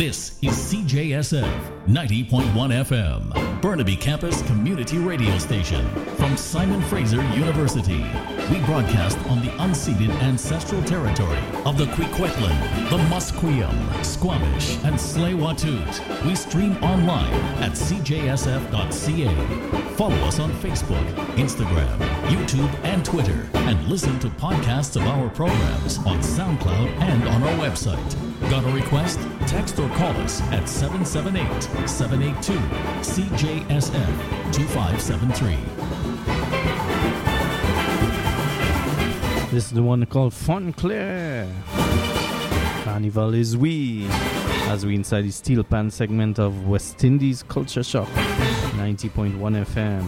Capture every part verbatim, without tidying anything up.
This is C J S F ninety point one F M, Burnaby Campus Community Radio Station. From Simon Fraser University, we broadcast on the unceded ancestral territory of the Kwikwetlan, the Musqueam, Squamish, and Tsleil-Waututh. We stream online at c j s f dot c a. Follow us on Facebook, Instagram, YouTube, and Twitter, and listen to podcasts of our programs on SoundCloud and on our website. Got a request? Text or call us at seven seven eight, seven eight two, C J S F two five seven three. This is the one called Fun Claire. Carnival is we, as we inside the Steel Pan segment of West Indies Culture Shock, ninety point one F M.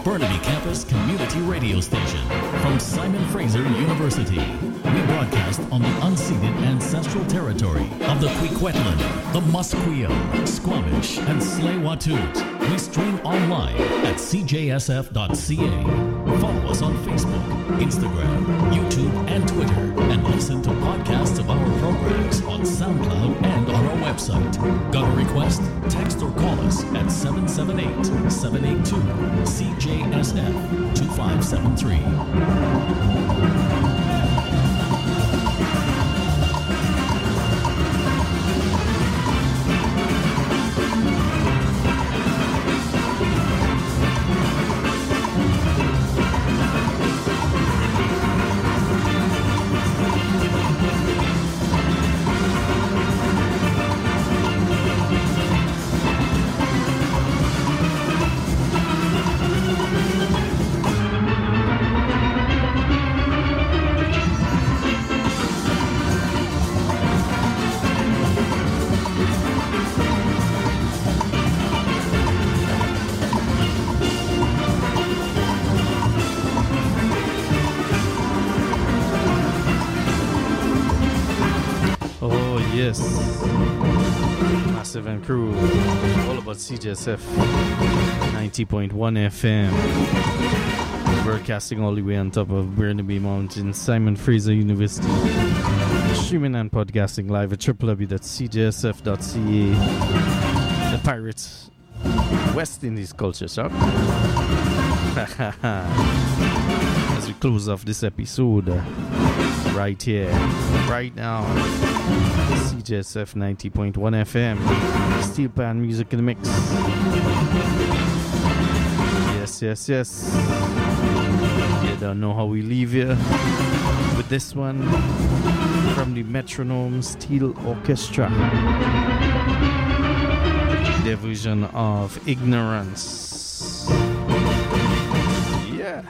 Burnaby Campus Community Radio Station from Simon Fraser University. We broadcast on the unceded ancestral territory of the Kwikwetlan, the Musqueam, Squamish, and Tsleil-Waututh. We stream online at c j s f dot c a. Follow us on Facebook, Instagram, YouTube, and Twitter, and listen to podcasts of our programs on SoundCloud and on our website. Got a request? Text or call us at seven seven eight, seven eight two, C J S F two five seven three. Yes, Massive and Crew, all about C J S F ninety point one F M, broadcasting all the way on top of Burnaby Mountain, Simon Fraser University, streaming and podcasting live at w w w dot c j s f dot c a. The Pirates West Indies Culture Shock. As we close off this episode, right here, right now, C J S F ninety point one F M, Steel Pan Music in the Mix. Yes, yes, yes. You don't know how we leave here with this one from the Metronome Steel Orchestra, their version of Ignorance. Yeah.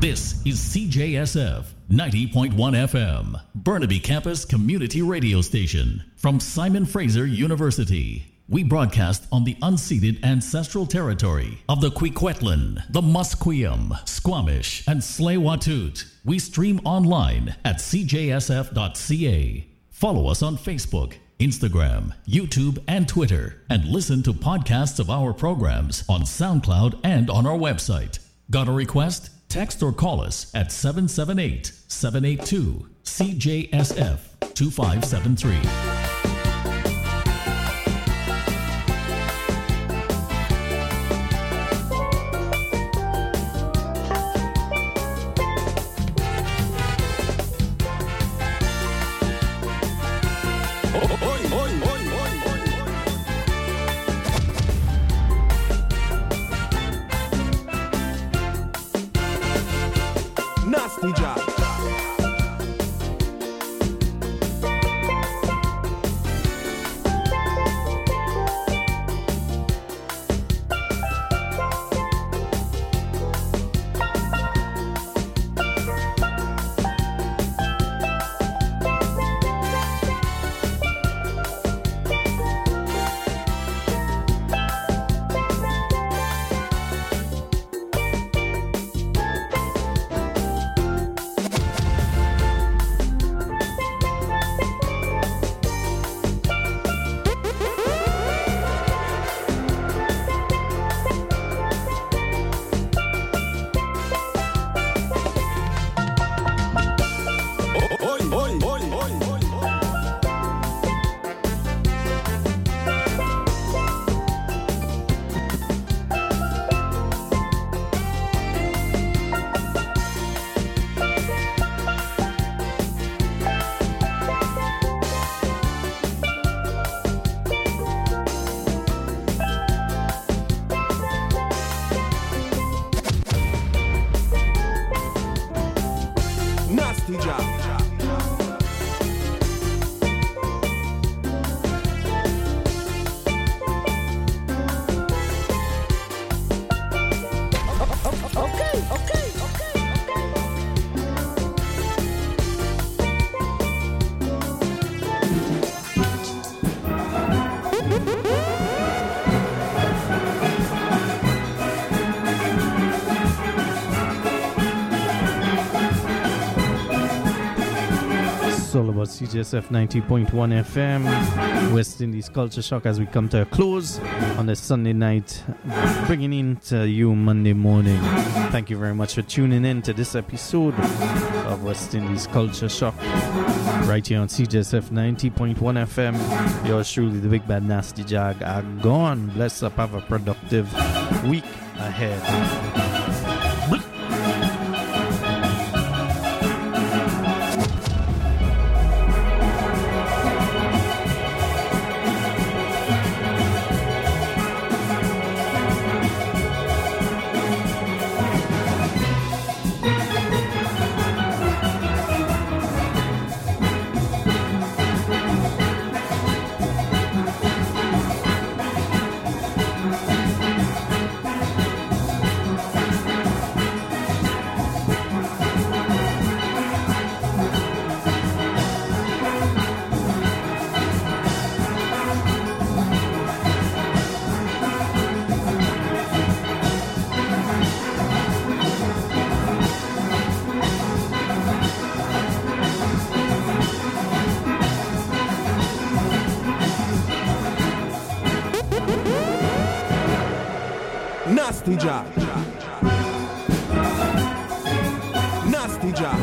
This is C J S F ninety point one F M, Burnaby Campus Community Radio Station from Simon Fraser University. We broadcast on the unceded ancestral territory of the Kwikwetlan, the Musqueam, Squamish, and Tsleil-Waututh. We stream online at c j s f dot c a. Follow us on Facebook, Instagram, YouTube, and Twitter, and listen to podcasts of our programs on SoundCloud and on our website. Got a request? Text or call us at seven seven eight, seven eight two, C J S F two five seven three. All about C J S F ninety point one F M, West Indies Culture Shock, as we come to a close on a Sunday night, bringing in to you Monday morning. Thank you very much for tuning in to this episode of West Indies Culture Shock, right here on C J S F ninety point one F M. Yours truly, the Big Bad Nasty Jag, are gone. Bless up, have a productive week ahead. Nasty Jack. Nasty Jack.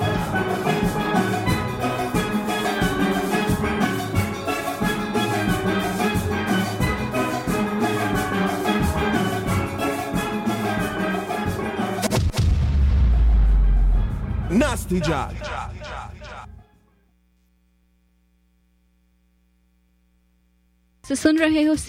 Nasty Jack. So सुन रहे हो